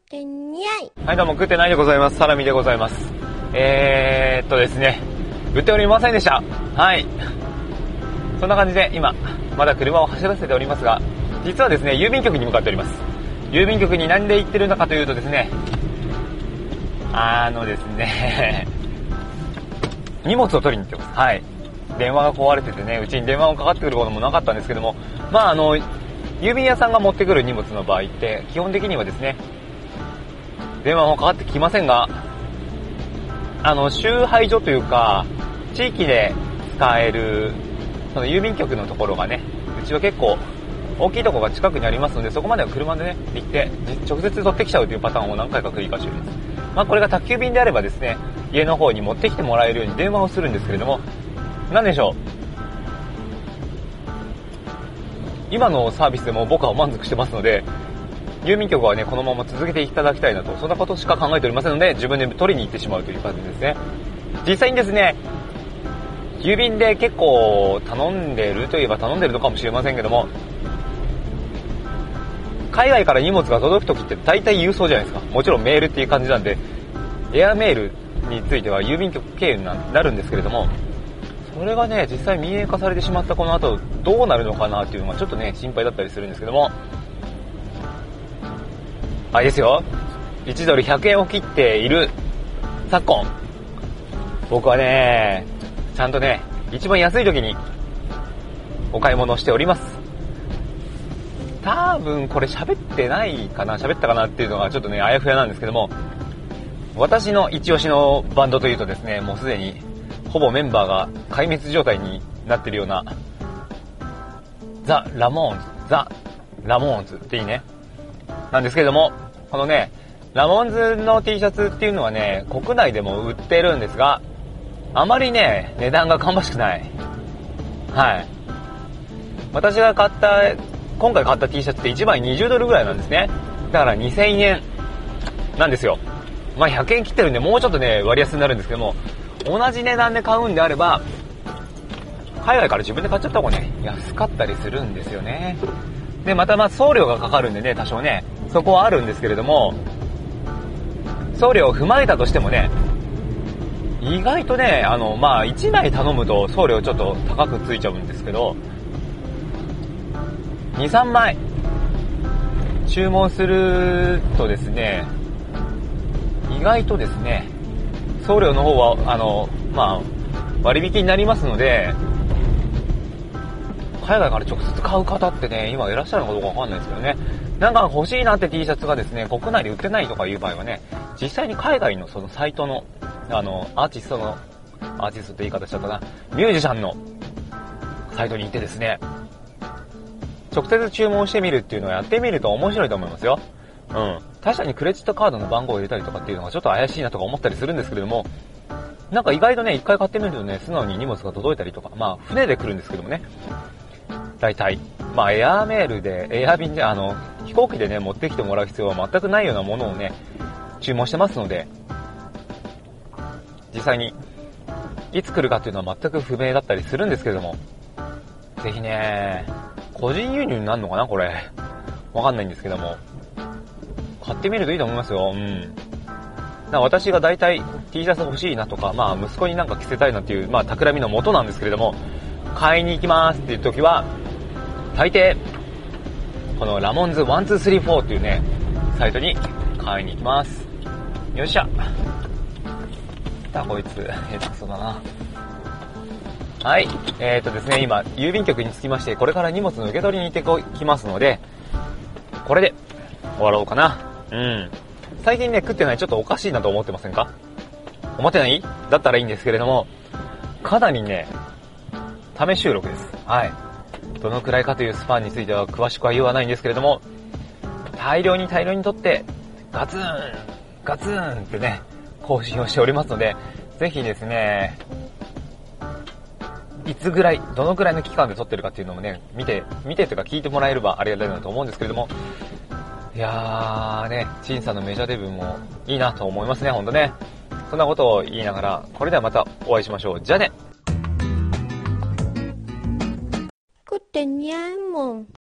ってにゃい。 はい、どうも、食ってないでございます。サラミでございます。ですね、売っておりませんでした。はい。そんな感じで、今、まだ車を走らせておりますが、実はですね、郵便局に向かっております。郵便局に何で行ってるのかというとですね、ですね、荷物を取りに行ってます。はい。電話が壊れててね、うちに電話がかかってくることもなかったんですけども、郵便屋さんが持ってくる荷物の場合って、基本的にはですね、電話もかかってきませんが、集配所というか、地域で使える、その郵便局のところがね、うちは結構、大きいところが近くにありますので、そこまでは車でね、行って、直接取ってきちゃうというパターンを何回か繰り返しております。これが宅急便であればですね、家の方に持ってきてもらえるように電話をするんですけれども、なんでしょう。今のサービスでも僕は満足してますので、郵便局はね、このまま続けていただきたいなと、そんなことしか考えておりませんので、自分で取りに行ってしまうという感じですね。実際にですね、郵便で結構頼んでるといえば頼んでるのかもしれませんけども、海外から荷物が届くときって大体郵送じゃないですか。もちろんメールっていう感じなんで、エアメールについては郵便局経由になるんですけれども、それがね、実際民営化されてしまったこの後、どうなるのかなっていうのがちょっとね、心配だったりするんですけども、あれですよ、1ドル100円を切っている昨今、僕はね、ちゃんとね、一番安い時にお買い物をしております。多分これ喋ったかなっていうのがちょっとね、あやふやなんですけども、私の一押しのバンドというとですね、もうすでにほぼメンバーが壊滅状態になっているようなザ・ラモーンズっていいね、なんですけれども、このね、ラモーンズの T シャツっていうのはね、国内でも売ってるんですが、あまりね、値段が芳しくない。はい。私が今回買った T シャツって1枚20ドルぐらいなんですね。だから2000円なんですよ。100円切ってるんで、もうちょっとね、割安になるんですけども、同じ値段で買うんであれば、海外から自分で買っちゃった方がね、安かったりするんですよね。で、また送料がかかるんでね、多少ね、そこはあるんですけれども、送料を踏まえたとしてもね、意外とね、1枚頼むと送料ちょっと高くついちゃうんですけど、2、3枚注文するとですね、意外とですね、送料の方は、割引になりますので、海外から直接買う方ってね、今いらっしゃるのかどうかわかんないですけどね、なんか欲しいなって T シャツがですね、国内で売ってないとかいう場合はね、実際に海外のそのサイトの、アーティストって言い方しちゃったな、ミュージシャンのサイトに行ってですね、直接注文してみるっていうのをやってみると面白いと思いますよ。うん。確かにクレジットカードの番号を入れたりとかっていうのがちょっと怪しいなとか思ったりするんですけれども、なんか意外とね、一回買ってみるとね、素直に荷物が届いたりとか、船で来るんですけどもね、大体、エア便で、飛行機でね、持ってきてもらう必要は全くないようなものをね、注文してますので、実際に、いつ来るかっていうのは全く不明だったりするんですけれども、ぜひね、個人輸入になるのかなこれ。わかんないんですけども、買ってみるといいと思いますよ。うん。私が大体 T シャツ欲しいなとか、息子になんか着せたいなっていう、企みの元なんですけれども、買いに行きますっていう時は、大抵、このラモンズ1234っていうね、サイトに買いに行きます。よっしゃ。こいつ、下手くそだな。はい。ですね、今、郵便局に着きまして、これから荷物の受け取りに行ってきますので、これで終わろうかな。うん。最近ね、食ってないちょっとおかしいなと思ってませんか？思ってないだったらいいんですけれども、かなりね、試し収録です。はい。どのくらいかというスパンについては詳しくは言わないんですけれども、大量にとって、ガツンってね、更新をしておりますので、ぜひですね、どのくらいの期間で撮ってるかっていうのもね、見てというか聞いてもらえればありがたいなと思うんですけれども、いやーね、陳さんのメジャーデビューもいいなと思いますね、ほんとね。そんなことを言いながら、これではまたお会いしましょう。じゃあね。 食ってにゃいもん。